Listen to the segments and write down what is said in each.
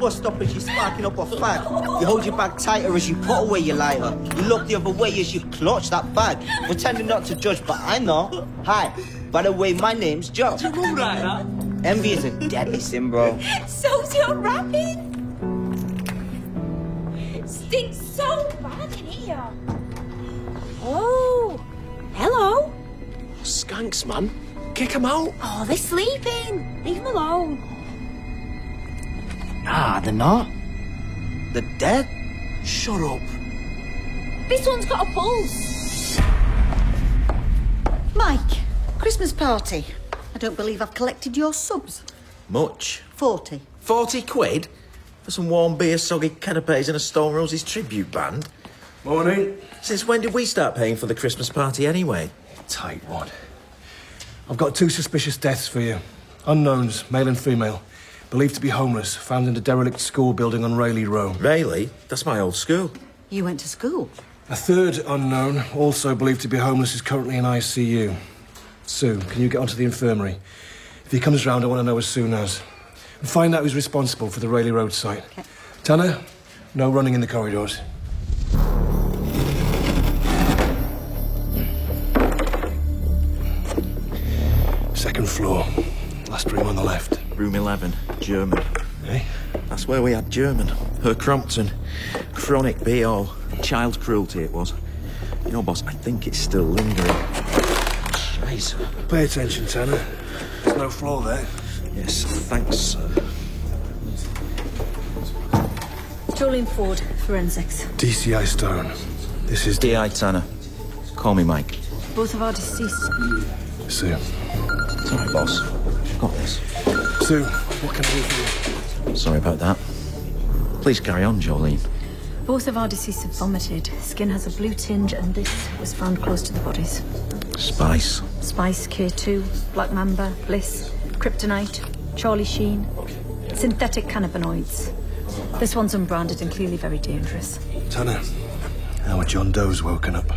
bus stop as you're sparking up a fag. You hold your bag tighter as you put away your lighter. You look the other way as you clutch that bag. Pretending not to judge, but I know. Hi, by the way, my name's Joe. Do you move like that? Envy is a deadly sin, bro. So's your rabbit. Stinks so bad in here. Oh, hello. Skanks, man. Kick them out. Oh, they're sleeping. Leave them alone. Nah, they're not. They're dead. Shut up. This one's got a pulse. Mike, Christmas party. I don't believe I've collected your subs. Much? 40. 40 quid? For some warm beer, soggy canapes and a Stone Roses tribute band? Morning. Since when did we start paying for the Christmas party anyway? Tight one. I've got 2 suspicious deaths for you. Unknowns, male and female. Believed to be homeless, found in a derelict school building on Rayleigh Road. Rayleigh? That's my old school. You went to school? A third unknown, also believed to be homeless, is currently in ICU. Sue, can you get onto the infirmary? If he comes round, I want to know as soon as. And find out who's responsible for the Rayleigh Road site. Okay. Tanner, no running in the corridors. Second floor. Last room on the left. Room 11, German. Eh? That's where we had German. Her Crompton. Chronic BO. Child cruelty it was. You know, boss, I think it's still lingering. Scheiße. Pay attention, Tanner. There's no floor there. Yes, thanks, sir. Jolene Ford, forensics. DCI Stone. This is D.I. Tanner. Call me Mike. Both of our deceased. Sue. Sorry, boss. Got this. Sue, what can I do for you? Sorry about that. Please carry on, Jolene. Both of our deceased have vomited. Skin has a blue tinge, and this was found close to the bodies. Spice. Spice, K2, Black Mamba, Bliss, Kryptonite, Charlie Sheen. Synthetic cannabinoids. This one's unbranded and clearly very dangerous. Tanner, how are John Doe's woken up?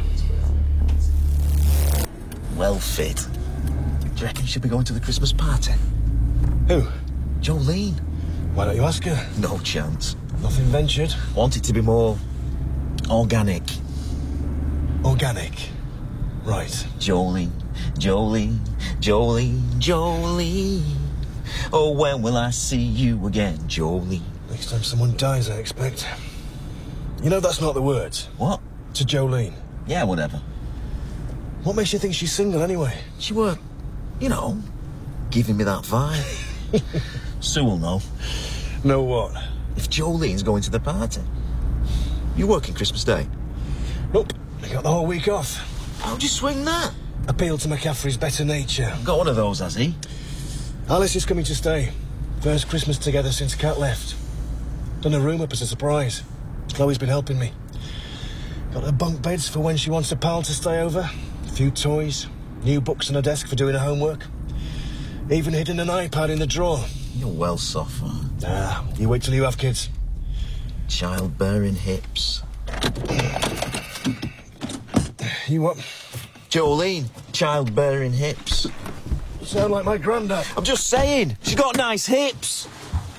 Well fit. Do you reckon you should be going to the Christmas party? Who? Jolene. Why don't you ask her? No chance. Nothing ventured. Want it to be more organic. Organic. Right. Jolene, Jolene, Jolene, Jolene. Oh, when will I see you again, Jolene? Next time someone dies, I expect. You know that's not the words. What? To Jolene. Yeah, whatever. What makes you think she's single anyway? She were, you know, giving me that vibe. Sue will know. Know what? If Jolene's going to the party. You working Christmas Day? Nope. I got the whole week off. How'd you swing that? Appeal to McCaffrey's better nature. Got one of those, has he? Alice is coming to stay. First Christmas together since Kat left. Done a room up as a surprise. Chloe's been helping me. Got her bunk beds for when she wants a pal to stay over. A few toys. New books on her desk for doing her homework. Even hidden an iPad in the drawer. You're well soft, man. Ah, you wait till you have kids. Childbearing hips. You what? Jolene, childbearing hips. You sound like my granddad. I'm just saying, she's got nice hips.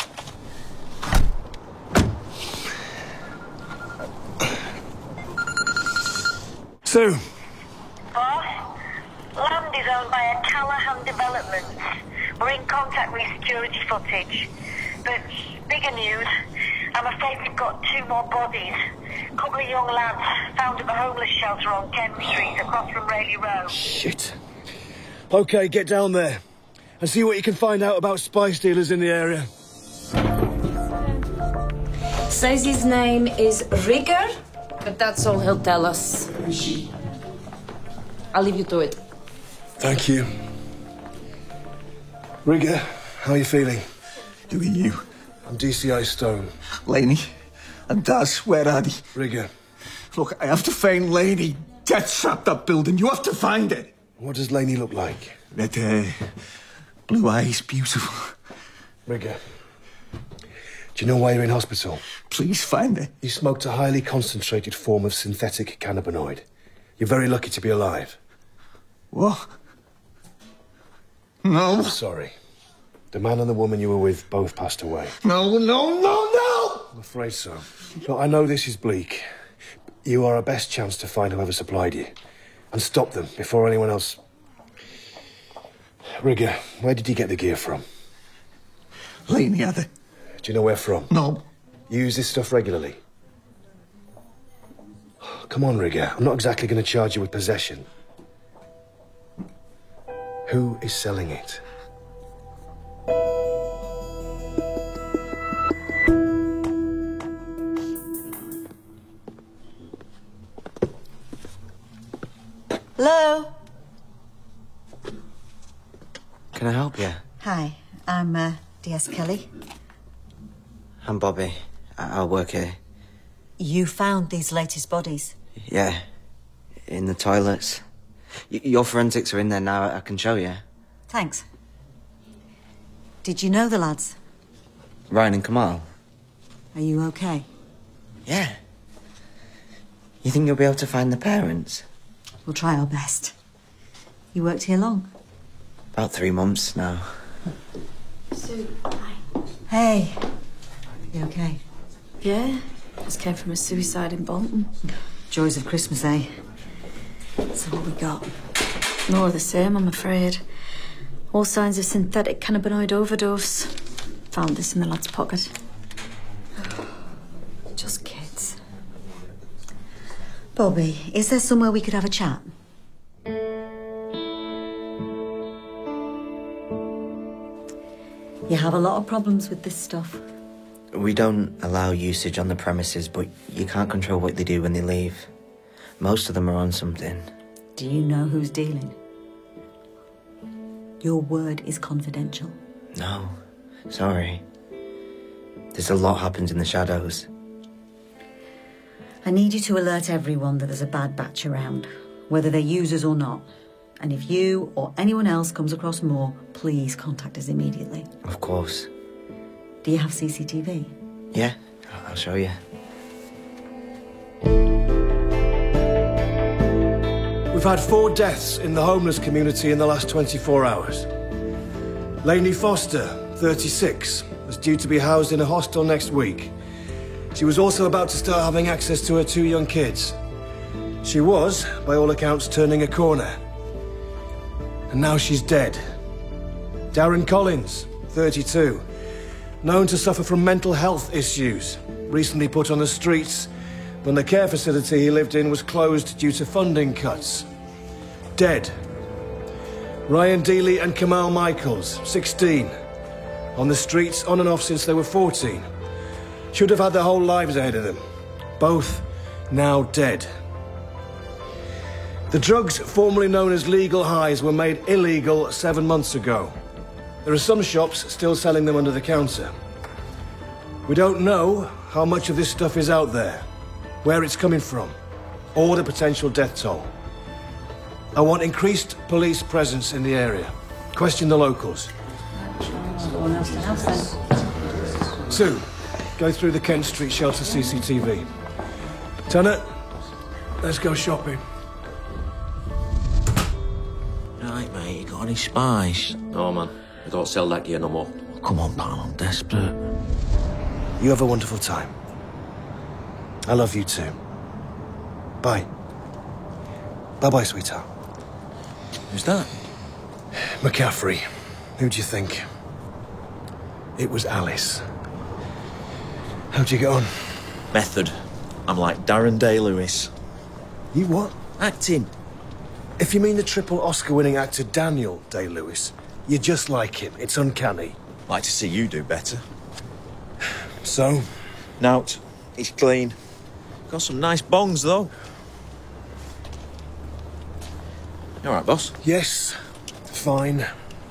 Sue. Boss, land is owned by a Callahan Development. We're in contact with security footage. But bigger news, I'm afraid we've got 2 more bodies. Couple of young lads found at the homeless shelter on Kent Street across from Rayleigh Road. Shit. Okay, get down there and see what you can find out about spice dealers in the area. Says his name is Rigger, but that's all he'll tell us. I'll leave you to it. Thank you. Rigger, how are you feeling? Who are you? I'm DCI Stone. Laney and Daz, where are they? Rigger. Look, I have to find Laney. Death trapped that building. You have to find it. What does Laney look like? Red hair, blue eyes, beautiful. Rigger. Do you know why you're in hospital? Please find her. You smoked a highly concentrated form of synthetic cannabinoid. You're very lucky to be alive. What? No. Sorry. The man and the woman you were with both passed away. No, no, no, no! I'm afraid so. Look, I know this is bleak. You are our best chance to find whoever supplied you. And stop them before anyone else... Rigger, where did you get the gear from? Laney had it. Do you know where from? No. You use this stuff regularly? Come on, Rigger. I'm not exactly going to charge you with possession. Who is selling it? Hello? Can I help you? Hi, I'm D.S. Kelly. I'm Bobby. I'll work here. You found these latest bodies? Yeah. In the toilets. Your forensics are in there now. I can show you. Thanks. Did you know the lads? Ryan and Kamal. Are you okay? Yeah. You think you'll be able to find the parents? We'll try our best. You worked here long? About 3 months now. Sue, hi. Hey. You okay? Yeah, just came from a suicide in Bolton. Joys of Christmas, eh? So what we got? More of the same, I'm afraid. All signs of synthetic cannabinoid overdose. Found this in the lad's pocket. Just kids. Bobby, is there somewhere we could have a chat? You have a lot of problems with this stuff. We don't allow usage on the premises, but you can't control what they do when they leave. Most of them are on something. Do you know who's dealing? Your word is confidential. No, sorry. There's a lot happens in the shadows. I need you to alert everyone that there's a bad batch around, whether they're users or not. And if you or anyone else comes across more, please contact us immediately. Of course. Do you have CCTV? Yeah, I'll show you. We've had 4 deaths in the homeless community in the last 24 hours. Lainey Foster, 36, was due to be housed in a hostel next week. She was also about to start having access to her 2 young kids. She was, by all accounts, turning a corner. And now she's dead. Darren Collins, 32, known to suffer from mental health issues, recently put on the streets when the care facility he lived in was closed due to funding cuts. Dead. Ryan Dealey and Kamal Michaels, 16, on the streets on and off since they were 14. Should have had their whole lives ahead of them. Both now dead. The drugs formerly known as legal highs were made illegal 7 months ago. There are some shops still selling them under the counter. We don't know how much of this stuff is out there, where it's coming from, or the potential death toll. I want increased police presence in the area. Question the locals. Sue, go through the Kent Street shelter CCTV. Tanner, let's go shopping. Right, mate, you got any spice? No, man. I don't sell that gear no more. Oh, come on, pal, I'm desperate. You have a wonderful time. I love you too. Bye. Bye-bye, sweetheart. Who's that? McCaffrey. Who'd you think? It was Alice. How'd you get on? Method. I'm like Darren Day-Lewis. You what? Acting. If you mean the triple Oscar-winning actor Daniel Day-Lewis, you're just like him. It's uncanny. Like to see you do better. So? Nout. It's clean. Got some nice bongs, though. You all right, boss? Yes. Fine.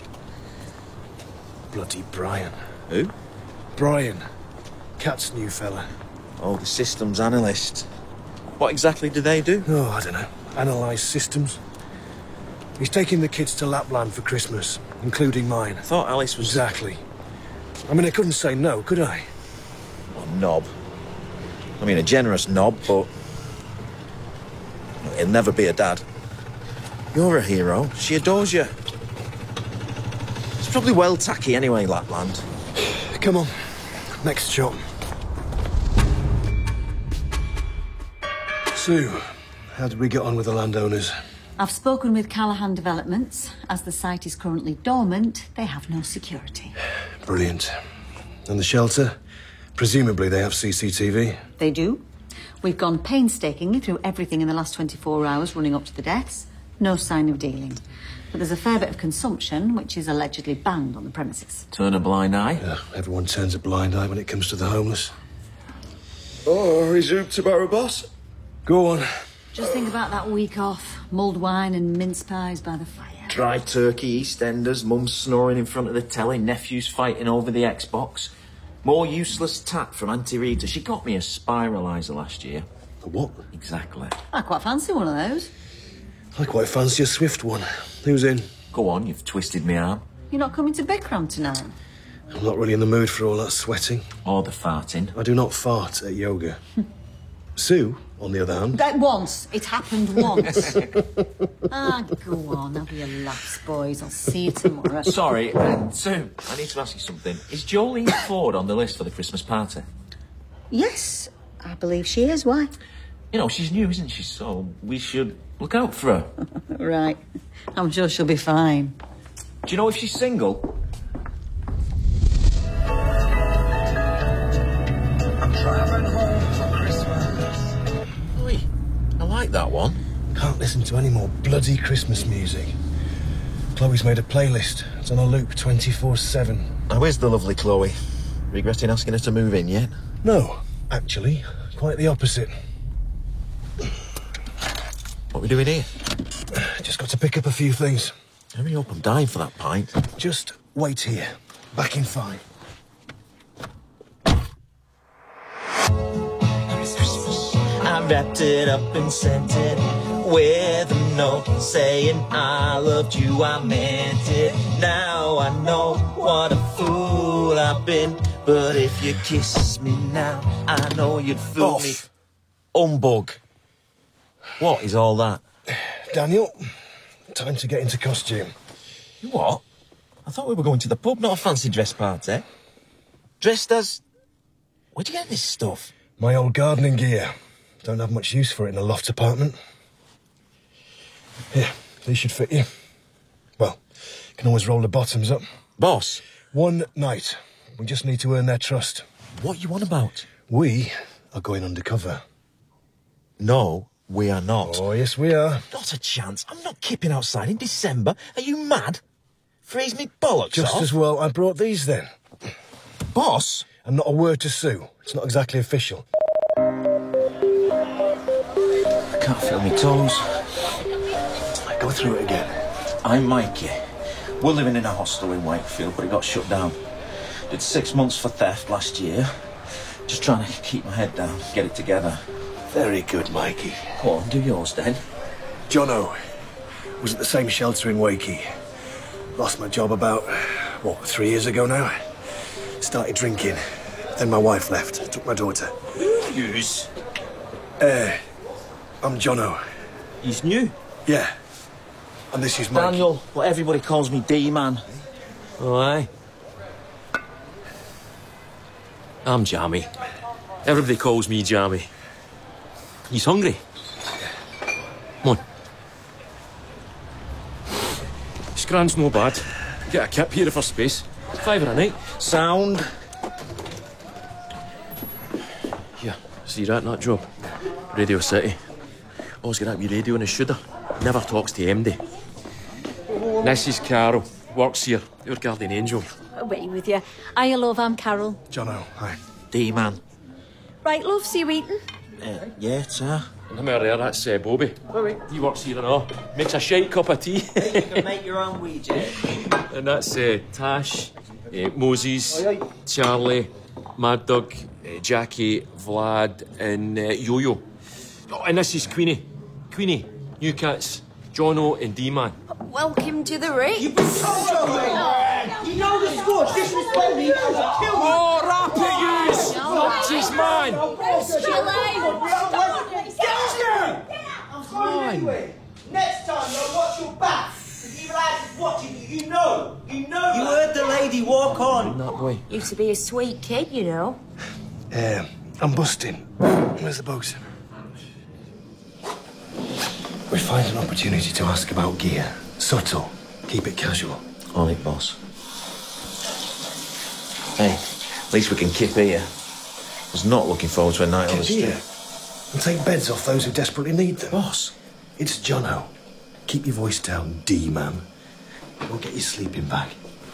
Bloody Brian. Who? Brian. Cat's new fella. Oh, the systems analyst. What exactly do they do? Oh, I don't know. Analyse systems. He's taking the kids to Lapland for Christmas, including mine. I thought Alice was... Exactly. I mean, I couldn't say no, could I? A knob. I mean, a generous knob, but... he'll never be a dad. You're a hero. She adores you. It's probably well tacky anyway, Lapland. Come on. Next shop. Sue, how did we get on with the landowners? I've spoken with Callahan Developments. As the site is currently dormant, they have no security. Brilliant. And the shelter? Presumably they have CCTV? They do. We've gone painstakingly through everything in the last 24 hours running up to the deaths. No sign of dealing. But there's a fair bit of consumption, which is allegedly banned on the premises. Turn a blind eye. Yeah, everyone turns a blind eye when it comes to the homeless. Oh, resume tomorrow, boss. Go on. Just think about that week off. Mulled wine and mince pies by the fire. Dry turkey, EastEnders, mum snoring in front of the telly, nephews fighting over the Xbox. More useless tat from Auntie Rita. She got me a spiraliser last year. A what? Exactly. I quite fancy one of those. I quite fancy a swift one. Who's in? Go on, you've twisted me arm. You're not coming to Bikram tonight? I'm not really in the mood for all that sweating. Or the farting. I do not fart at yoga. Sue, on the other hand... That once. It happened once. Go on. Have your laughs, boys. I'll see you tomorrow. Sorry, Sue, I need to ask you something. Is Jolene Ford on the list for the Christmas party? Yes, I believe she is. Why? You know, she's new, isn't she? So we should look out for her. Right. I'm sure she'll be fine. Do you know if she's single? I'm driving home for Christmas. Oi, I like that one. Can't listen to any more bloody Christmas music. Chloe's made a playlist. It's on a loop 24/7. Now, where's the lovely Chloe? Regretting asking her to move in yet? No, actually, quite the opposite. What are we doing here? Just got to pick up a few things. Hurry up, I'm dying for that pint. Just wait here. Back in 5. I wrapped it up and sent it with a note saying I loved you, I meant it. Now I know what a fool I've been, but if you kiss me now, I know you'd fool me. Humbug. What is all that? Daniel, time to get into costume. What? I thought we were going to the pub, not a fancy dress party. Dressed as... Where'd you get this stuff? My old gardening gear. Don't have much use for it in a loft apartment. Here, these should fit you. Well, can always roll the bottoms up. Boss? One night. We just need to earn their trust. What you on about? We are going undercover. No, we are not. Oh, yes, we are. Not a chance. I'm not kipping outside in December. Are you mad? Freeze me bollocks Just off. as well I brought these then. Boss? And not a word to Sue. It's not exactly official. I can't feel my toes. Go through it again. I'm Mikey. We're living in a hostel in Wakefield, but it got shut down. Did 6 months for theft last year. Just trying to keep my head down, get it together. Very good, Mikey. Go on, do yours then. Jono was at the same shelter in Wakey. Lost my job about, 3 years ago now? Started drinking. Then my wife left, took my daughter. Yous? I'm Jono. He's new. Yeah. And this is Mikey. Daniel, what everybody calls me D-Man. Oh, aye. I'm Jammy. Everybody calls me Jammy. He's hungry. Come on. Scran's no bad. Get a kip here for space. £5 a night. Sound. Here, see that in that job? Radio City. Always got that wee radio in his shoulder. Never talks to MD. This is Carol. Works here. Your guardian angel. Away with you. Hiya, love, I'm Carol. Jono, hi. D-Man. Right, love, see you eating? Yeah, sir. Come here there, that's Bobby. He works here and all. Makes a shite cup of tea. You can make your own weed, yeah? And that's Tash, Moses, Charlie, Mad Dog, Jackie, Vlad, and Yo-Yo. Oh, and this is Queenie. Queenie, New Cats, Jono and D-Man. Welcome to the ring. You've been told already! You know the score! Disrespect me, I'll kill you! Oh, rap it, yous! Jeez, man! Anyway, next time you'll watch your back. If evil eyes is watching you, you know. You heard the lady, walk on. That boy. Used to be a sweet kid, you know. I'm busting. Where's the boat? We find an opportunity to ask about gear. Subtle. Keep it casual. On it, boss. Hey, at least we can kip here. I was not looking forward to a night on the street. Here. And take beds off those who desperately need them. Boss. It's Jono. Keep your voice down, D-man. We'll get your sleeping bag.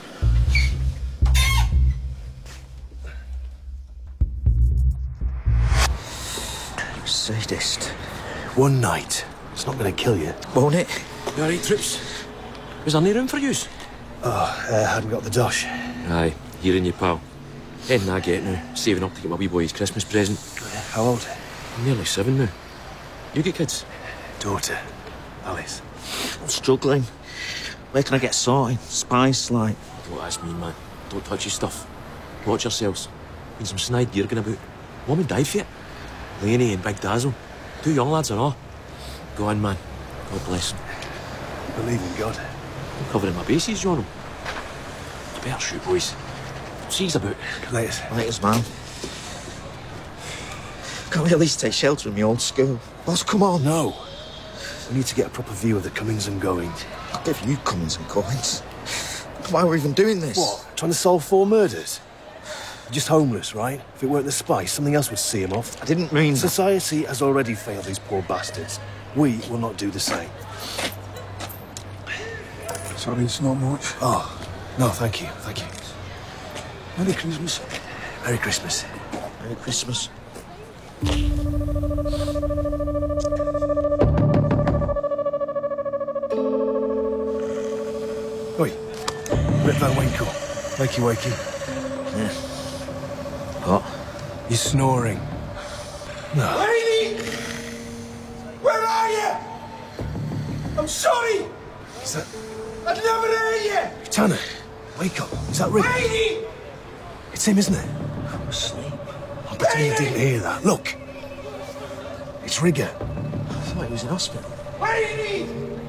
Sadist. One night. It's not going to kill you. Won't it? You all right, Troops? Was there no room for yous? Hadn't got the dosh. Aye, here in your pal. Heading I get now, saving up to get my wee boy his Christmas present. How old? I'm nearly 7 now. You get kids? Daughter. Alice. I'm struggling. Where can I get sorted? Spice, like... Don't ask me, man. Don't touch your stuff. Watch yourselves. Been some snide gear going about. Want me to die for it? Laney and Big Dazzle. 2 young lads and all. Go on, man. God bless them. Believe in God. I'm covering my bases, John. You better shoot, boys. Seize about. Latest. Man. Can't we at least take shelter in my old school? Boss, come on. No. We need to get a proper view of the comings and goings. I'll give you comings and goings. Why are we even doing this? What? Trying to solve 4 murders? Just homeless, right? If it weren't the spice, something else would see him off. I didn't mean... Society has already failed these poor bastards. We will not do the same. Sorry, it's not much. Oh, no, thank you. Thank you. Merry Christmas. Merry Christmas. Merry Christmas. Oi, Rip Van Winkle. Wakey. Yeah. What? You're snoring. No. Lady! Where are you? I'm sorry! Is that... I'd never hear you! Tanner, wake up. Is that Rick? Lady! It's him, isn't it? I'm asleep. I'll pretend you didn't hear that. Look. It's Rigger. I thought he was in hospital. Lady!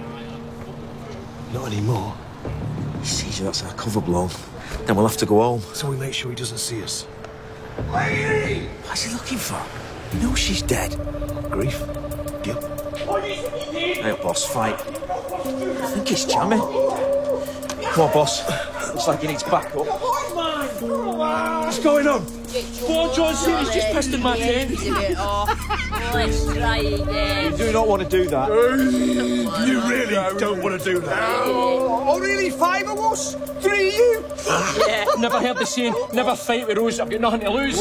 Not anymore. He sees you, that's our cover blown. Then we'll have to go home. So we make sure he doesn't see us. Lady! What's he looking for? He knows she's dead. Grief. Guilt. Hey, boss, fight. I think he's jamming. Come on, boss. Looks like he needs backup. What's going on? Poor John said he's just pissed in my tent. Let's try again. You do not want to do that. You really don't want to do that. Oh, really? 5 of us? 3 of you? Never heard the saying, never fight with Rose, I've got nothing to lose.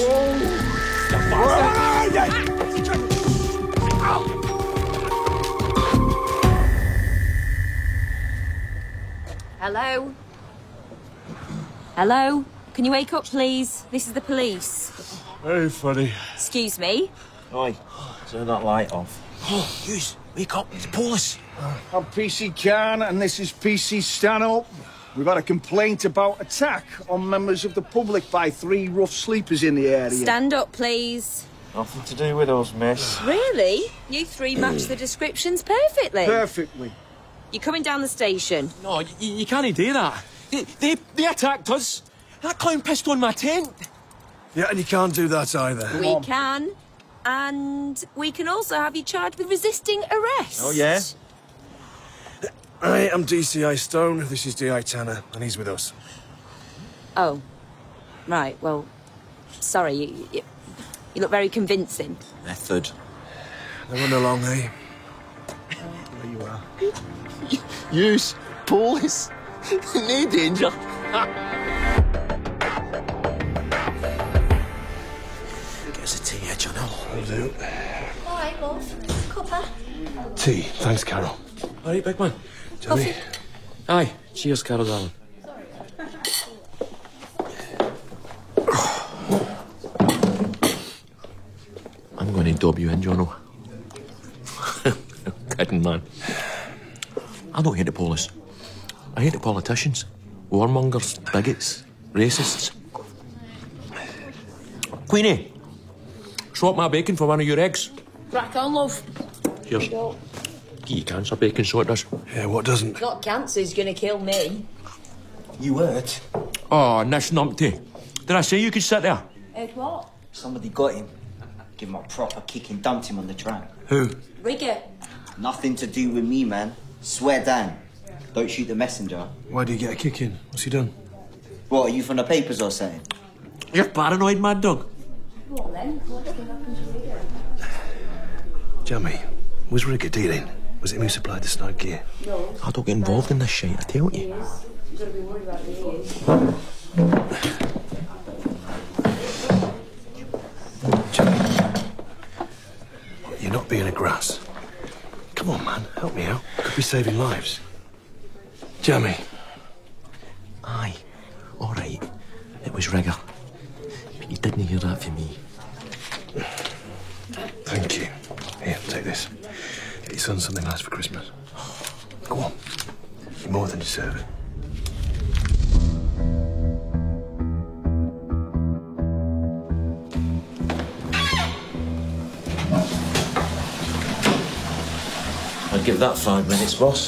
Hello? Hello? Can you wake up, please? This is the police. Very funny. Excuse me? Oi, turn that light off. Oh, yous, wake up, it's police. I'm PC Khan and this is PC Stanhope. We've had a complaint about attack on members of the public by 3 rough sleepers in the area. Stand up, please. Nothing to do with us, miss. Really? You 3 match the descriptions perfectly. Perfectly. You're coming down the station. No, you can't do that. They attacked us. That clown pissed on my tent. Yeah, and you can't do that either. We can. And we can also have you charged with resisting arrest. Oh, yeah? Hi, I'm DCI Stone. This is DI Tanner, and he's with us. Oh. Right, well, sorry. You look very convincing. Method. They run along, eh? There you are. Use police. No danger. Get us a tea, John. Will do. All right, love. Cuppa. Tea. Thanks, Carol. All right, big man. Johnny. Aye, cheers, Carol, darling. I'm going to dob you in, Jono. Kidding, man. I don't hate the police. I hate the politicians. Warmongers, bigots, racists. Queenie, swap my bacon for one of your eggs. Crack on, love. Cheers. Get your cancer bacon, so it does. Yeah, what doesn't? Not cancer's gonna kill me. You hurt? Oh, nice numpty. Did I say you could sit there? Heard what? Somebody got him. Give him a proper kick and dumped him on the track. Who? Rigger. Nothing to do with me, man. Swear down. Don't shoot the messenger. Why do you get a kick in? What's he done? What, are you from the papers or something? You're paranoid, mad dog. Jamie, was Rigger dealing? Was it him who supplied the snide gear? No. I don't get involved in this shit, I tell you. You've got to be worried about the Jamie, you're not being a grass. Come on, man, help me out. Could be saving lives. Jamie. Aye, all right. It was Rigger. But you didn't hear that from me. Thank you. Here, take this. Get your son something nice for Christmas. Go on. You more than deserve it. I'd give that 5 minutes, boss.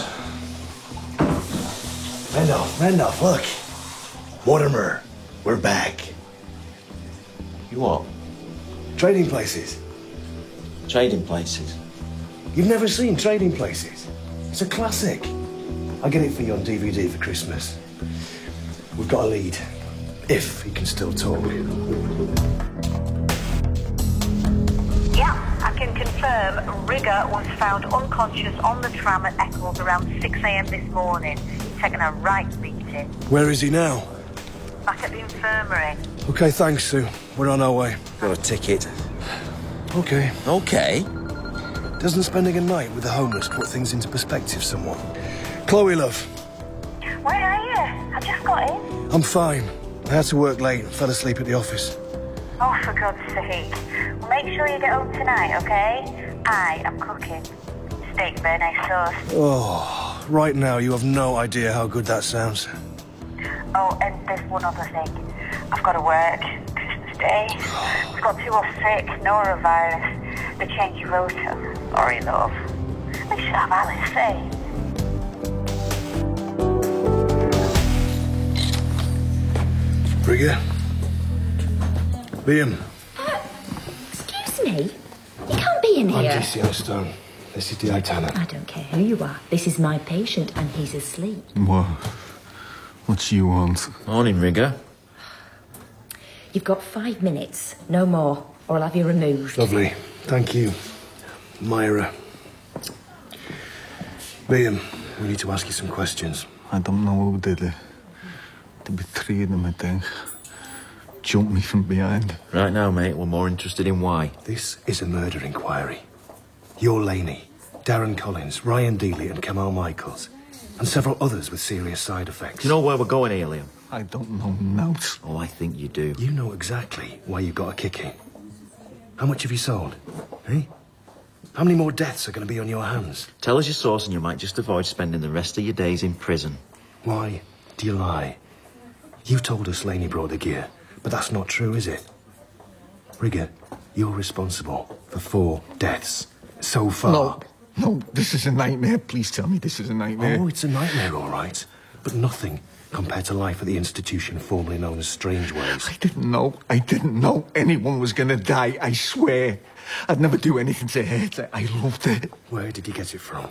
Randolph, look. Mortimer, we're back. You what? Trading Places. Trading Places? You've never seen Trading Places? It's a classic. I'll get it for you on DVD for Christmas. We've got a lead. If he can still talk. Yeah, I can confirm Rigger was found unconscious on the tram at Eccles around 6 a.m. this morning, taking a right beating. Where is he now? Back at the infirmary. Okay, thanks, Sue. We're on our way. Got a ticket. Okay. Okay. Doesn't spending a night with the homeless put things into perspective somewhat? Chloe, love. Where are you? I just got in. I'm fine. I had to work late and fell asleep at the office. Oh, for God's sake. Well, make sure you get home tonight, okay? I am cooking. Steak béarnaise sauce. Oh, right now you have no idea how good that sounds. Oh, and there's one other thing. I've got to work. Christmas Day. We've got 2 off sick, norovirus. The change your rota. Sorry, love. We should have Alice, eh? Rigger. Liam. Excuse me? You can't be in here. I'm DCO Stone. This is the Itana. I don't care who you are. This is my patient and he's asleep. What you want? Morning, Rigger. You've got 5 minutes, no more, or I'll have you removed. Lovely. Thank you, Myra. Liam, we need to ask you some questions. I don't know who did it. There were 3 of them, I think. Jumped me from behind. Right now, mate, we're more interested in why. This is a murder inquiry. You're Laney, Darren Collins, Ryan Dealey and Kamal Michaels, and several others with serious side effects. Do you know where we're going here, Liam? I don't know now. Oh, I think you do. You know exactly why you got a kick in. How much have you sold? Eh? How many more deaths are going to be on your hands? Tell us your source and you might just avoid spending the rest of your days in prison. Why do you lie? You told us Laney brought the gear, but that's not true, is it? Rigger, you're responsible for 4 deaths so far. No, this is a nightmare. Please tell me this is a nightmare. Oh, it's a nightmare, all right. But nothing compared to life at the institution formerly known as Strangeways. I didn't know anyone was going to die, I swear. I'd never do anything to hurt it. I loved it. Where did you get it from?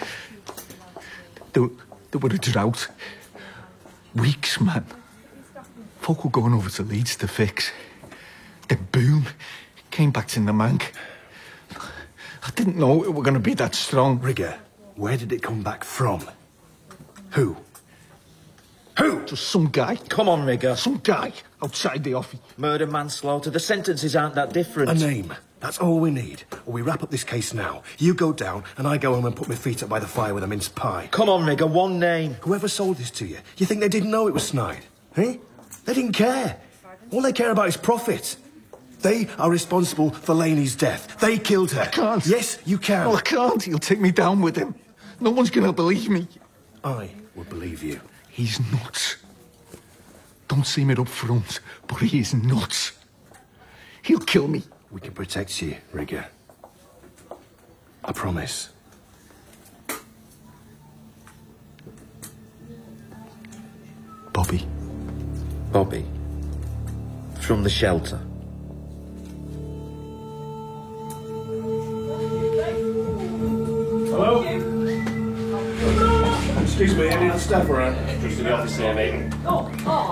There were a drought. Weeks, man. Folk were going over to Leeds to fix. Then boom, came back to the mank. I didn't know it were going to be that strong. Rigger, where did it come back from? Who? Just some guy. Come on, Rigger. Some guy outside the office. Murder, manslaughter, the sentences aren't that different. A name. That's all we need. Or we wrap up this case now. You go down, and I go home and put my feet up by the fire with a mince pie. Come on, Rigger, one name. Whoever sold this to you, you think they didn't know it was snide? Eh? They didn't care. All they care about is profit. They are responsible for Laney's death. They killed her. I can't. Yes, you can. No, I can't. He'll take me down with him. No one's going to believe me. I will believe you. He's nuts. Don't seem it up front, but he is nuts. He'll kill me. We can protect you, Rigger. I promise. Bobby. Bobby? From the shelter? Hello? Any staff around? Just to the office here, mate. Oh,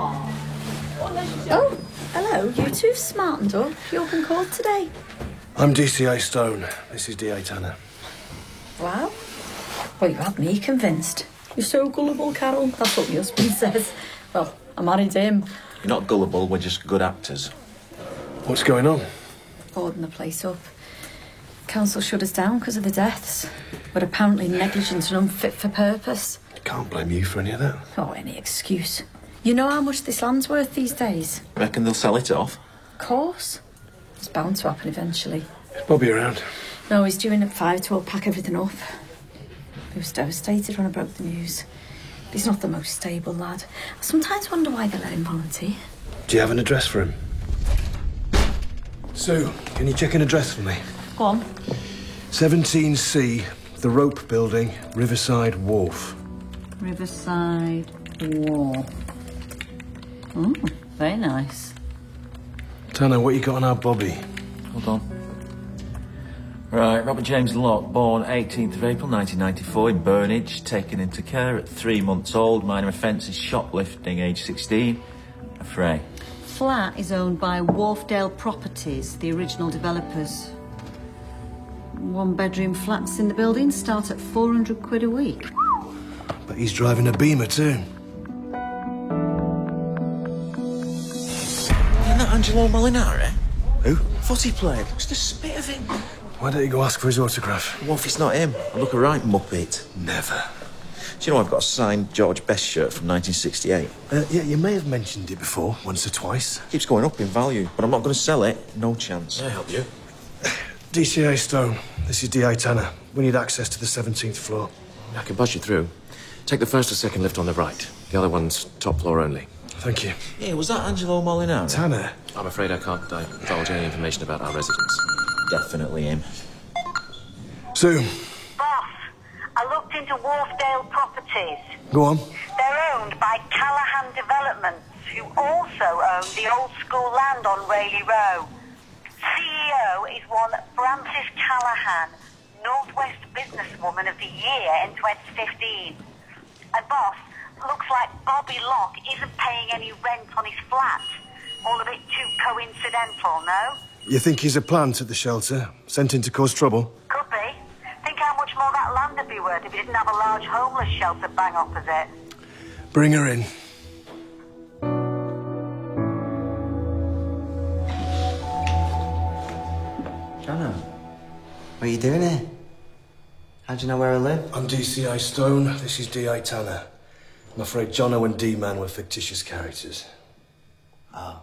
hello. You two smartened up. You open court today? I'm DCI Stone. This is DA Tanner. Wow. Well, you had me convinced. You're so gullible, Carol. That's what my husband says. Well, I married him. You're not gullible, we're just good actors. What's going on? Boarding the place up. Council shut us down because of the deaths. We're apparently negligent and unfit for purpose. Can't blame you for any of that. Oh, any excuse. You know how much this land's worth these days? Reckon they'll sell it off? Of course. It's bound to happen eventually. Is Bobby around? No, he's due in at 5 to pack everything up. He was devastated when I broke the news. He's not the most stable lad. I sometimes wonder why they let him volunteer. Do you have an address for him? Sue, can you check an address for me? Go on. 17C, the Rope Building, Riverside Wharf. Riverside Wharf. Oh, very nice. Tanner, what you got on our Bobby? Hold on. Right, Robert James Locke, born 18th of April 1994 in Burnage, taken into care at 3 months old, minor offences, shoplifting, age 16, a fray. Flat is owned by Wharfdale Properties, the original developers. 1-bedroom flats in the building start at £400 a week. But he's driving a Beamer too. Isn't that Angelo Molinari? Who? Footy player. What's the spit of him? Why don't you go ask for his autograph? What if it's not him? I look a right muppet. Never. Do you know I've got a signed George Best shirt from 1968? Yeah, you may have mentioned it before, once or twice. Keeps going up in value, but I'm not going to sell it. No chance. Can I help you? DCA Stone, this is DI Tanner. We need access to the 17th floor. I can buzz you through. Take the first or second lift on the right. The other one's top floor only. Thank you. Yeah, was that Angelo Molinari? Tanner? I'm afraid I can't divulge any information about our residents. Definitely him. Sue. Boss, I looked into Wharfdale Properties. Go on. They're owned by Callahan Developments, who also own the old school land on Rayleigh Row. CEO is one Frances Callahan, Northwest Businesswoman of the Year in 2015. And boss, looks like Bobby Locke isn't paying any rent on his flat. All a bit too coincidental, no? You think he's a plant at the shelter, sent in to cause trouble? Could be. Think how much more that land would be worth if he didn't have a large homeless shelter bang opposite. Bring her in. Jono, what are you doing here? How do you know where I live? I'm DCI Stone, this is DI Tanner. I'm afraid Jono and D-Man were fictitious characters. Oh.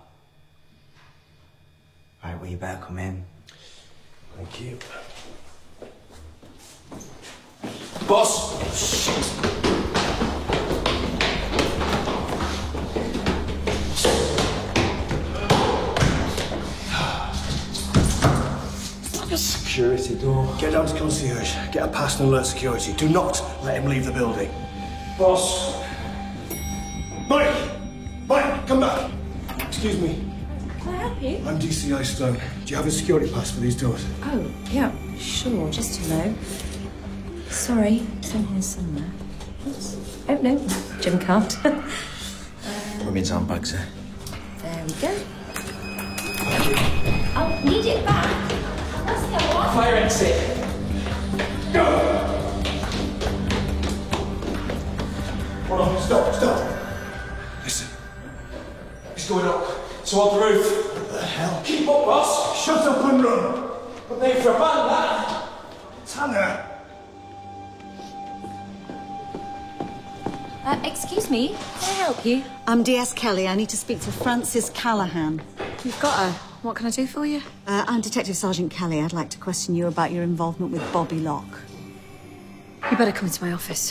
Right, well, you better come in. Thank you. Boss! Security door. Get down to concierge. Get a pass and alert security. Do not let him leave the building. Boss. Mike! Mike, come back. Excuse me. Can I help you? I'm DCI Stone. Do you have a security pass for these doors? Oh, yeah, sure. Just to know. Sorry, it's in here somewhere. Oops. Oh, no, Jim can't. Women's handbags, eh? There we go. I'll need it back. Let's go on. Fire exit! Go! Hold on, stop. Listen. It's going up. So on the roof. What the hell? Keep up, boss! Shut up and run! But they for a band, that! Tanner! Excuse me, can I help you? I'm DS Kelly. I need to speak to Frances Callahan. You've got her. What can I do for you? I'm Detective Sergeant Kelly. I'd like to question you about your involvement with Bobby Locke. You better come into my office.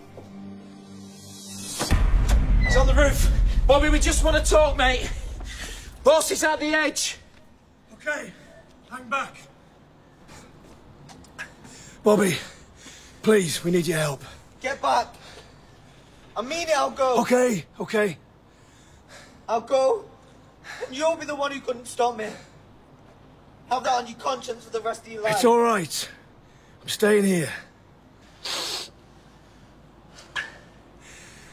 He's on the roof. Bobby, we just want to talk, mate. Boss is at the edge. Okay, hang back. Bobby, please, we need your help. Get back. I mean it, I'll go. Okay. I'll go. And you'll be the one who couldn't stop me. Have that on your conscience for the rest of your life. It's all right. I'm staying here.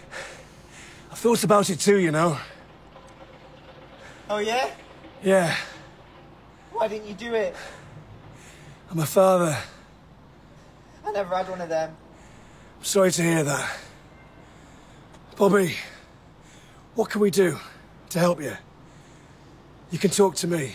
thought about it too, you know. Oh, yeah? Yeah, Why didn't you do it? I'm a father. I never had one of them. I'm sorry to hear that. Bobby, what can we do to help you? You can talk to me.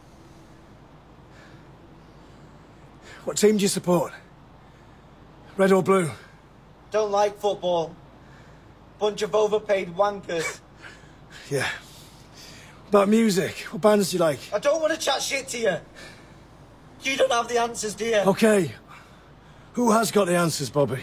What team do you support? Red or blue? Don't like football. Bunch of overpaid wankers. Yeah. About music, what bands do you like? I don't want to chat shit to you. You don't have the answers, do you? Okay. Who has got the answers, Bobby?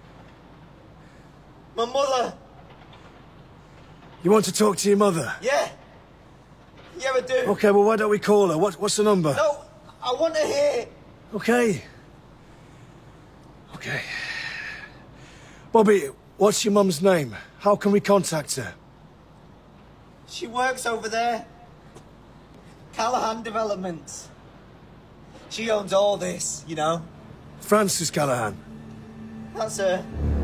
My mother. You want to talk to your mother? Yeah. Yeah, I do. Okay, well, why don't we call her? What's the number? No, I want to hear. Okay. Okay. Bobby, what's your mum's name? How can we contact her? She works over there. Callahan Developments. She owns all this, you know. Frances Callahan. That's her.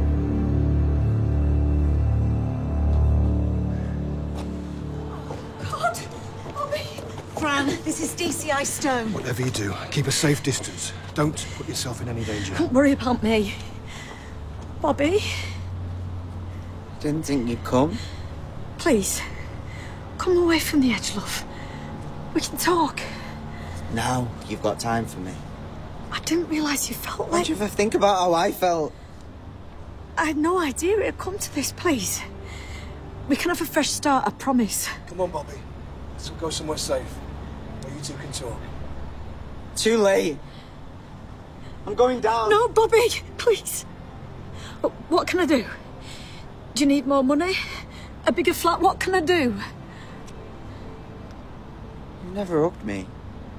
God! Bobby! Fran, this is DCI Stone. Whatever you do, keep a safe distance. Don't put yourself in any danger. Don't worry about me. Bobby, Didn't think you'd come. please, come away from the edge, love. We can talk. Now you've got time for me. I didn't realise you felt Why'd like... you ever think about how I felt? I had no idea it'd come to this, please. We can have a fresh start, I promise. Come on, Bobby. Let's go somewhere safe, where you two can talk. Too late. I'm going down. No, Bobby, please. What can I do? Do you need more money? A bigger flat? What can I do? You never hugged me.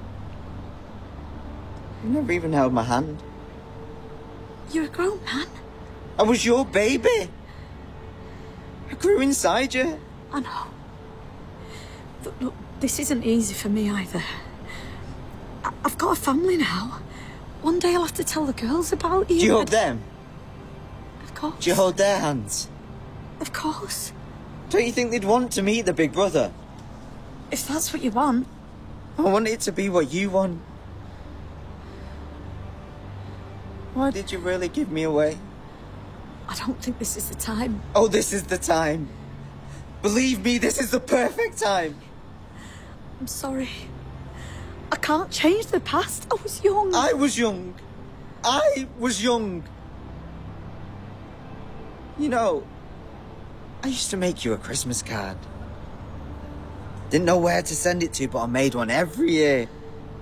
You never even held my hand. You're a grown man. I was your baby. I grew inside you. I know. Look, this isn't easy for me either. I've got a family now. One day I'll have to tell the girls about you. Do you hug them? Of course. Do you hold their hands? Of course. Don't you think they'd want to meet the big brother? If that's what you want. I want it to be what you want. Why did you really give me away? I don't think this is the time. Oh, this is the time. Believe me, this is the perfect time. I'm sorry. I can't change the past. I was young. I was young. I was young. You know, I used to make you a Christmas card. Didn't know where to send it to, but I made one every year.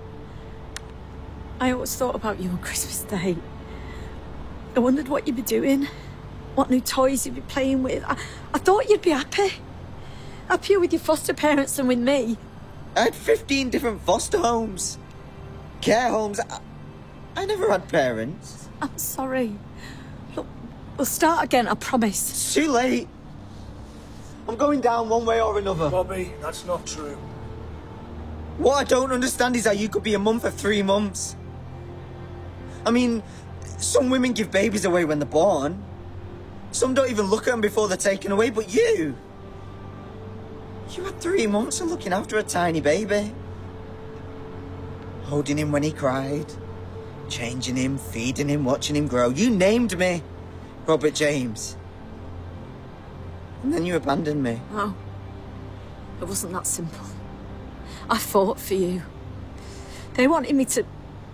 I always thought about you on Christmas Day. I wondered what you'd be doing, what new toys you'd be playing with. I thought you'd be happy. Happier with your foster parents than with me. I had 15 different foster homes. Care homes. I never had parents. I'm sorry. Look, we'll start again, I promise. It's too late. I'm going down one way or another. Bobby, that's not true. What I don't understand is how you could be a mum for 3 months. I mean, some women give babies away when they're born. Some don't even look at them before they're taken away, but you... You had 3 months of looking after a tiny baby. Holding him when he cried. Changing him, feeding him, watching him grow. You named me Robert James. And then you abandoned me. No. It wasn't that simple. I fought for you. They wanted me to...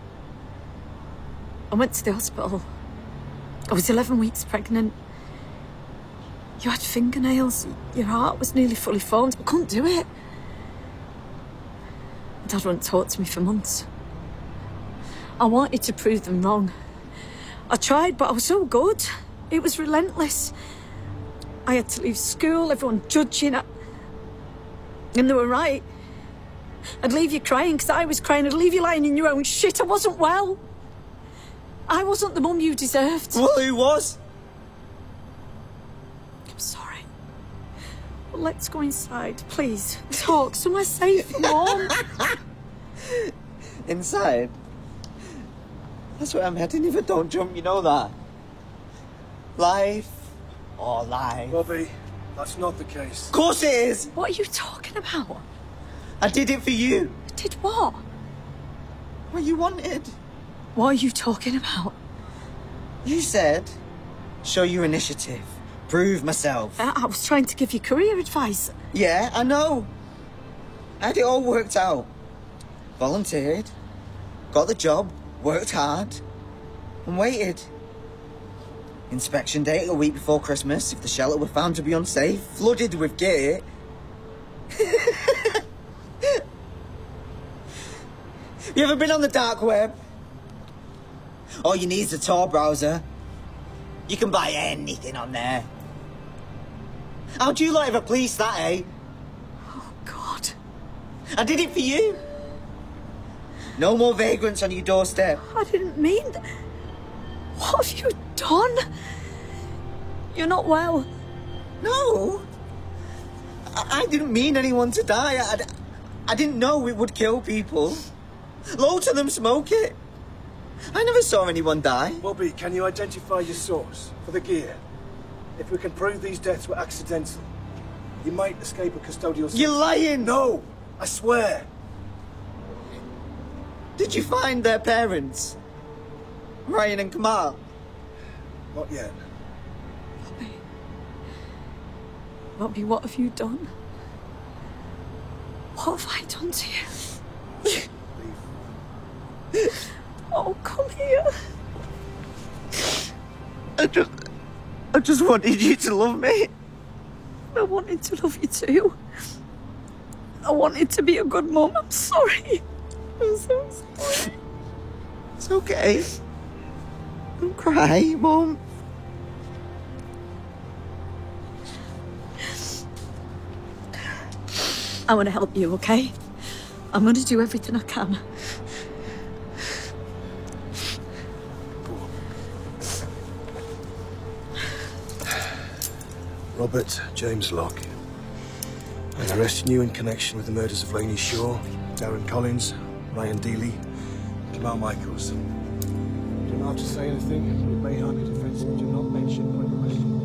I went to the hospital. I was 11 weeks pregnant. You had fingernails. Your heart was nearly fully formed. I couldn't do it. Dad wouldn't talk to me for months. I wanted to prove them wrong. I tried, but I was so good. It was relentless. I had to leave school, everyone judging. And they were right. I'd leave you crying because I was crying. I'd leave you lying in your own shit. I wasn't well. I wasn't the mum you deserved. Well, who was? I'm sorry. But let's go inside, please. Talk somewhere safe and warm. Inside? That's where I'm heading if I don't jump, you know that. Life or life. Bobby, That's not the case. Of course it is! What are you talking about? I did it for you. Did what? What you wanted. What are you talking about? You said, show your initiative. Prove myself. I was trying to give you career advice. Yeah, I know. I had it all worked out. Volunteered. Got the job. Worked hard. And waited. Inspection date a week before Christmas if the shelter were found to be unsafe. Flooded with gear. You ever been on the dark web? All you need is a Tor browser. You can buy anything on there. How'd you lot ever police that, eh? Oh, God. I did it for you. No more vagrants on your doorstep. I didn't mean that. What have you done? You're not well. No. I didn't mean anyone to die. I didn't know it would kill people. Loads of them smoke it. I never saw anyone die. Bobby, can you identify your source for the gear? If we can prove these deaths were accidental, you might escape a custodial... You're lying! No! I swear! Did you find their parents? Ryan and Kamal? Not yet. Bobby, what have you done? What have I done to you? Oh, come here. I just wanted you to love me. I wanted to love you too. I wanted to be a good mum. I'm sorry. I'm so sorry. It's okay. Don't cry, Mum. I want to help you, okay? I'm going to do everything I can. Robert James Locke. I'm arresting you in connection with the murders of Lainey Shaw, Darren Collins, Ryan Dealey, Kamal Michaels. You don't have to say anything, but it may harm your defence if you do not mention when you question.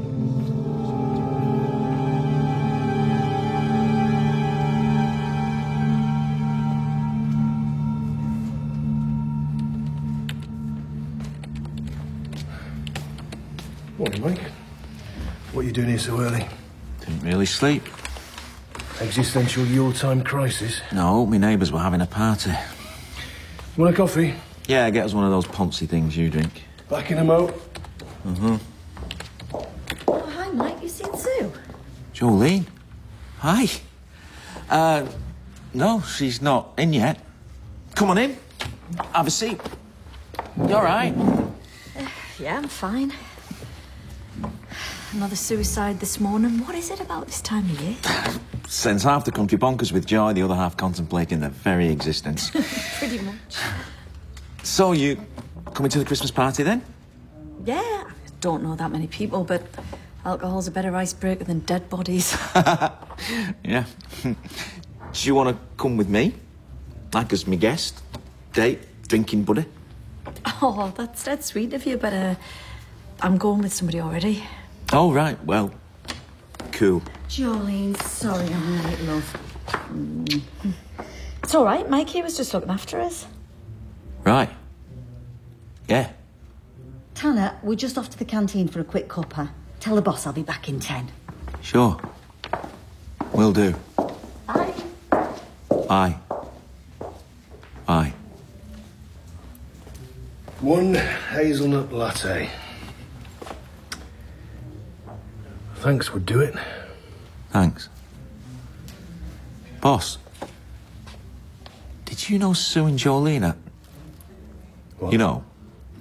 Morning, Mike. What are you doing here so early? Didn't really sleep. Existential Yuletime crisis? No, my neighbours were having a party. Want a coffee? Yeah, get us one of those poncy things you drink. Back in a mo. Mm-hmm. Oh, hi, Mike. You seen Sue? Jolene? Hi. No, she's not in yet. Come on in. Have a seat. You all right? Yeah, I'm fine. Another suicide this morning. What is it about this time of year? Sends half the country bonkers with joy, the other half contemplating their very existence. Pretty much. So, you coming to the Christmas party then? Yeah, I don't know that many people, but alcohol's a better icebreaker than dead bodies. Yeah. Do you want to come with me? Like as my guest? Date? Drinking buddy? Oh, that's sweet of you, but I'm going with somebody already. Oh, right, well, cool. Jolene, sorry I'm late, love. It's all right, Mikey was just looking after us. Right. Yeah. Tanner, we're just off to the canteen for a quick cuppa. Tell the boss I'll be back in 10. Sure. Will do. Bye. Bye. Bye. One hazelnut latte. Thanks would do it. Thanks. Boss, did you know Sue and Jolene? What? You know,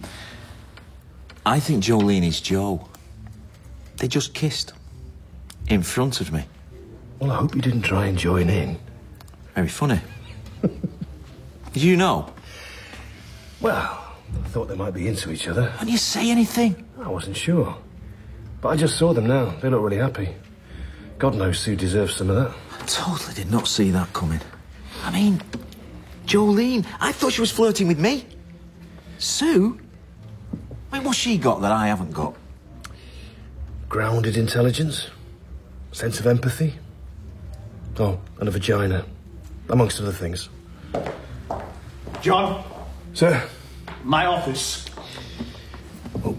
I think Jolene is Joe. They just kissed. In front of me. Well, I hope you didn't try and join in. Very funny. Did you know? Well, I thought they might be into each other. Why didn't you say anything? I wasn't sure. But I just saw them now. They look really happy. God knows Sue deserves some of that. I totally did not see that coming. I mean, Jolene, I thought she was flirting with me. Sue? I mean, what's she got that I haven't got? Grounded intelligence. sense of empathy. Oh, and a vagina, amongst other things. John? Sir? My office. Oh.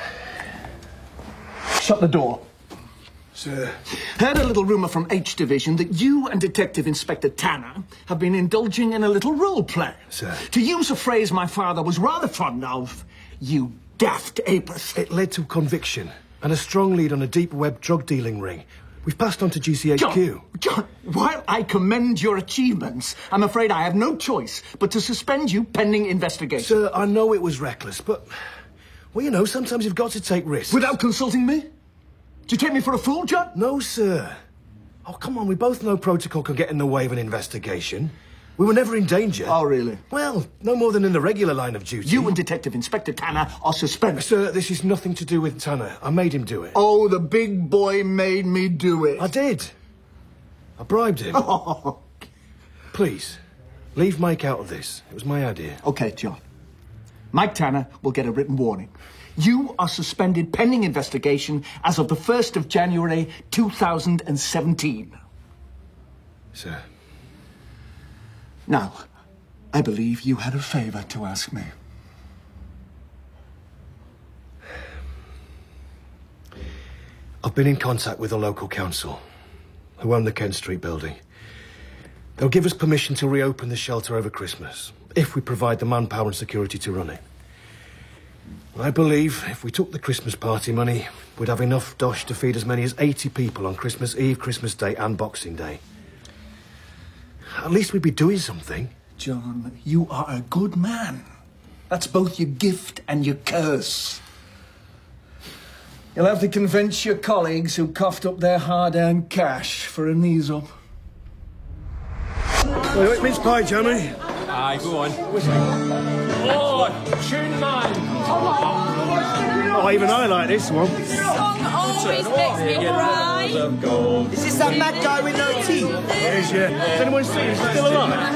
Shut the door. Sir? Heard a little rumour from H Division that you and Detective Inspector Tanner have been indulging in a little role play. Sir? To use a phrase my father was rather fond of, you daft apers. It led to conviction and a strong lead on a deep web drug dealing ring. We've passed on to GCHQ. John, while I commend your achievements, I'm afraid I have no choice but to suspend you pending investigation. Sir, I know it was reckless, but... Well, you know, sometimes you've got to take risks. Without consulting me? Do you take me for a fool, John? No, sir. Oh, come on, we both know protocol can get in the way of an investigation. We were never in danger. Oh, really? Well, no more than in the regular line of duty. You and Detective Inspector Tanner are suspended. Sir, this is nothing to do with Tanner. I made him do it. Oh, the big boy made me do it. I did. I bribed him. Oh. Please, leave Mike out of this. It was my idea. OK, John. Mike Tanner will get a written warning. You are suspended pending investigation as of the 1st of January, 2017. Sir. Now, I believe you had a favour to ask me. I've been in contact with the local council, who own the Kent Street building. They'll give us permission to reopen the shelter over Christmas, if we provide the manpower and security to run it. I believe if we took the Christmas party money, we'd have enough dosh to feed as many as 80 people on Christmas Eve, Christmas Day and Boxing Day. At least we'd be doing something. John, you are a good man. That's both your gift and your curse. You'll have to convince your colleagues who coughed up their hard-earned cash for a knees-up. Wait, mince pie, Jamie. Aye, go on. Oh, tune man. Oh, even I like this one. Song always makes me cry. Is this that mad guy with no teeth? It is, yeah. Has anyone seen him? Still alive?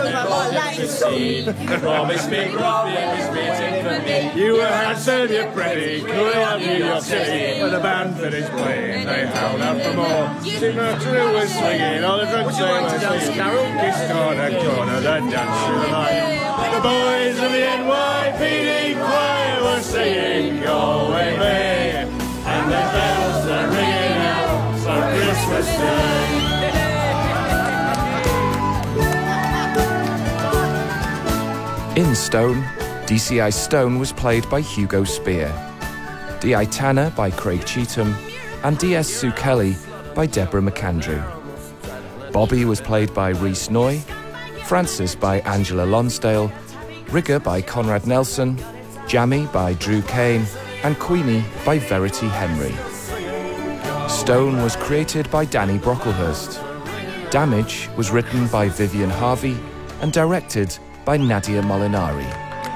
You were handsome, you're pretty, cool out New York City. When the band finished playing, they howled out for more. Sigma True was swinging, all the drugs they were singing. Carol kissed corner, corner, the dance through the night. The boys of the NYPD choir were singing, Go Away May, and the bells are ringing out for Christmas Day. In Stone, DCI Stone was played by Hugo Spear, D.I. Tanner by Craig Cheetham, and D.S. Sue Kelly by Deborah McAndrew. Bobby was played by Rhys Noy, Francis by Angela Lonsdale, Rigger by Conrad Nelson, Jammy by Drew Kane, and Queenie by Verity Henry. Stone was created by Danny Brocklehurst. Damage was written by Vivian Harvey and directed by Nadia Molinari.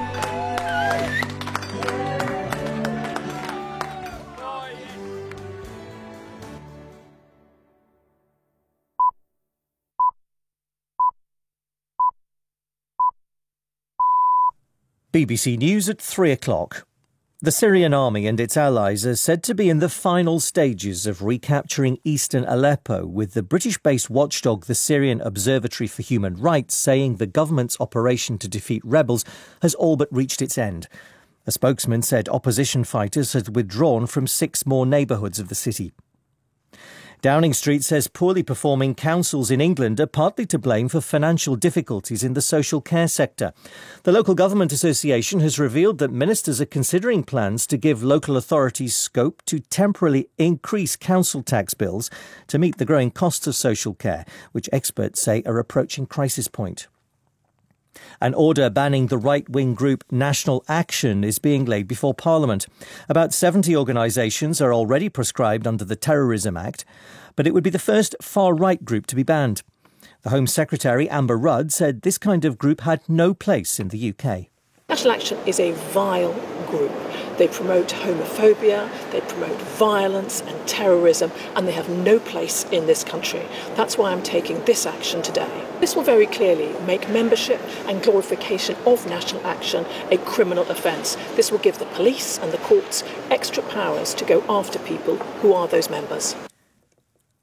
BBC News at 3 o'clock. The Syrian army and its allies are said to be in the final stages of recapturing eastern Aleppo, with the British-based watchdog the Syrian Observatory for Human Rights saying the government's operation to defeat rebels has all but reached its end. A spokesman said opposition fighters had withdrawn from 6 more neighbourhoods of the city. Downing Street says poorly performing councils in England are partly to blame for financial difficulties in the social care sector. The Local Government Association has revealed that ministers are considering plans to give local authorities scope to temporarily increase council tax bills to meet the growing costs of social care, which experts say are approaching crisis point. An order banning the right-wing group National Action is being laid before Parliament. About 70 organisations are already proscribed under the Terrorism Act, but it would be the first far-right group to be banned. The Home Secretary, Amber Rudd, said this kind of group had no place in the UK. National Action is a vile group. They promote homophobia, they promote violence and terrorism, and they have no place in this country. That's why I'm taking this action today. This will very clearly make membership and glorification of National Action a criminal offence. This will give the police and the courts extra powers to go after people who are those members.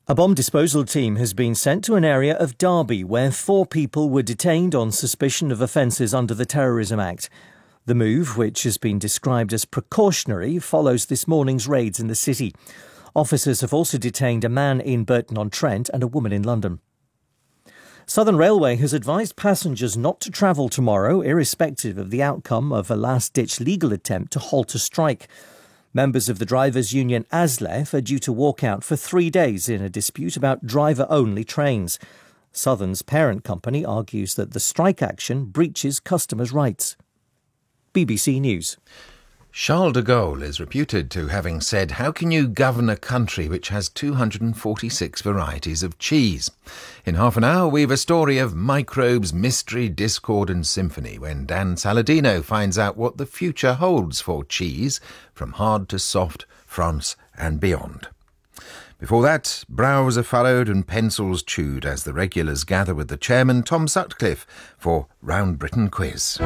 A bomb disposal team has been sent to an area of Derby where 4 people were detained on suspicion of offences under the Terrorism Act. The move, which has been described as precautionary, follows this morning's raids in the city. Officers have also detained a man in Burton-on-Trent and a woman in London. Southern Railway has advised passengers not to travel tomorrow, irrespective of the outcome of a last-ditch legal attempt to halt a strike. Members of the drivers' union ASLEF are due to walk out for 3 days in a dispute about driver-only trains. Southern's parent company argues that the strike action breaches customers' rights. BBC News. Charles de Gaulle is reputed to having said, "How can you govern a country which has 246 varieties of cheese?" In half an hour, we've a story of microbes, mystery, discord and symphony when Dan Saladino finds out what the future holds for cheese, from hard to soft, France and beyond. Before that, brows are furrowed and pencils chewed as the regulars gather with the chairman, Tom Sutcliffe, for Round Britain Quiz.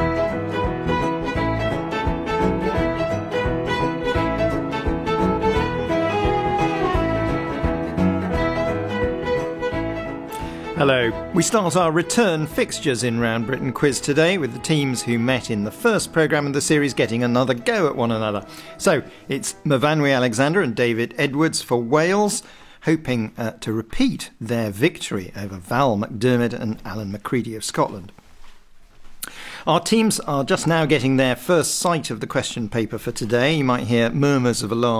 Hello. We start our return fixtures in Round Britain Quiz today with the teams who met in the first programme of the series getting another go at one another. So it's Myfanwy Alexander and David Edwards for Wales, hoping to repeat their victory over Val McDermid and Alan McCready of Scotland. Our teams are just now getting their first sight of the question paper for today. You might hear murmurs of alarm